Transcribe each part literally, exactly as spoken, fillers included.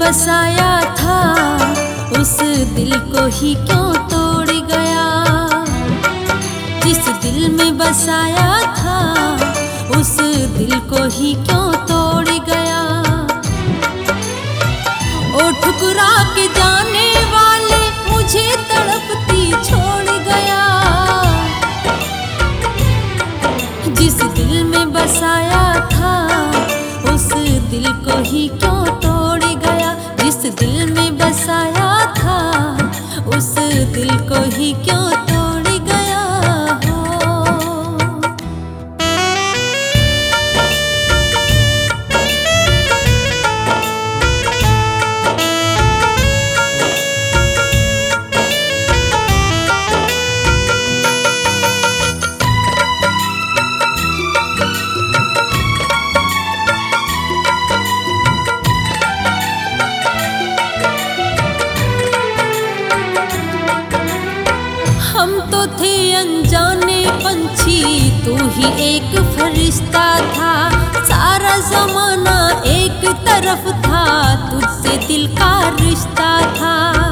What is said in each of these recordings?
बसाया था उस दिल को ही क्यों तोड़ गया। जिस दिल में बसाया था उस दिल को ही क्यों तोड़ गया। ओ ठुकरा के जाने वाले मुझे तड़पती छोड़ गया। जिस दिल में बसाया था उस दिल को ही क्यों तोड़ गया। जिस दिल में बसाया था उस दिल को ही क्यों तोड़ गया हो। हम तो थे अनजाने पंछी, तू ही एक फरिश्ता था। सारा जमाना एक तरफ था, तुझसे दिल का रिश्ता था।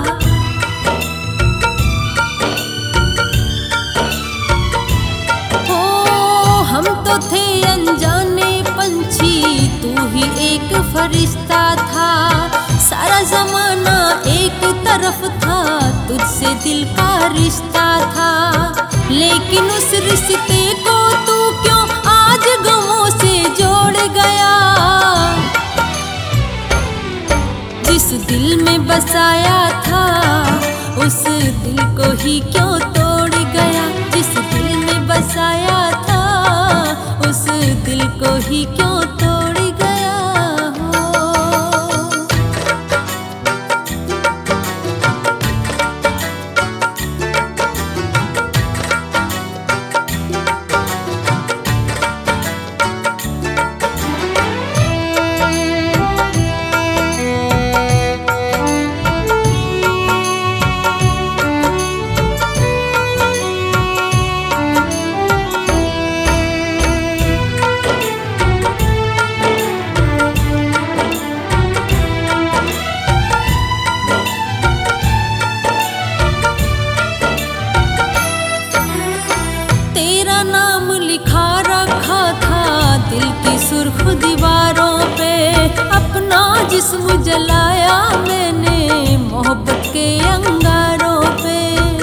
ओ हम तो थे अनजाने पंछी, तू ही एक फरिश्ता था। सारा जमाना एक तरफ था, तुझसे दिल का रिश्ता था। लेकिन उस रिश्ते को तू क्यों आज गमों से जोड़ गया। जिस दिल में बसाया था उस दिल को ही क्यों तोड़ गया। जिस दिल में बसाया था उस दिल को ही क्यों तोड़ गया हो। दिल की सुर्ख दीवारों पे अपना जिस्म जलाया मैंने मोहब्बत के अंगारों पे।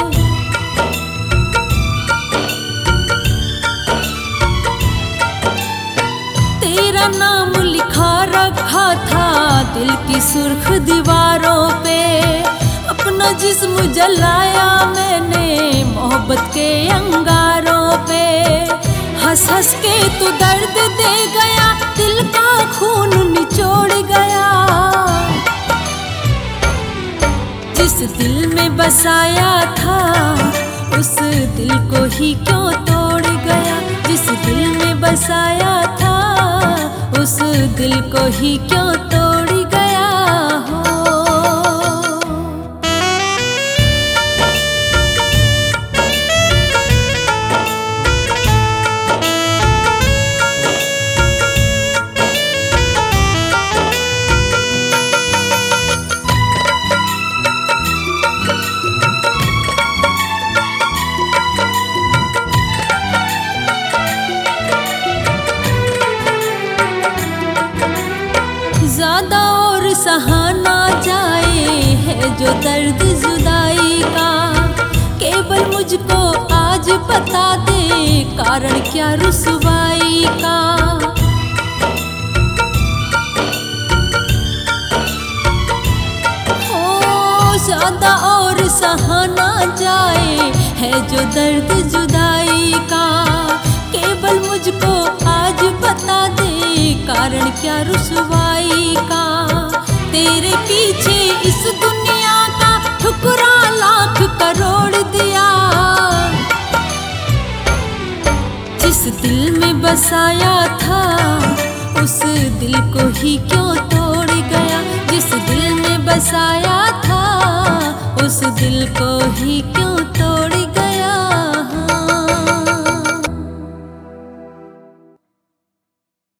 तेरा नाम लिखा रखा था दिल की सुर्ख दीवारों पे। अपना जिस्म जलाया मैंने मोहब्बत के अंगारों पे। हंस हंस के तू दर्द दे गया, दिल का खून निचोड़ गया। जिस दिल में बसाया था उस दिल को ही क्यों तोड़ गया। जिस दिल में बसाया था उस दिल को ही क्यों तोड़ गया हो। ज्यादा और सहा ना जाए है जो दर्द जुदाई का। केवल मुझको आज बता दे कारण क्या रुसवाई का। ओ ज्यादा और सहा ना जाए है जो दर्द जुदाई का। केवल मुझको आज बता दे कारण क्या रुसवाई का। तेरे पीछे इस दुनिया का ठुकरा लाख करोड़ दिया। जिस दिल में बसाया था उस दिल को ही क्यों तोड़ गया। जिस दिल में बसाया था उस दिल को ही क्यों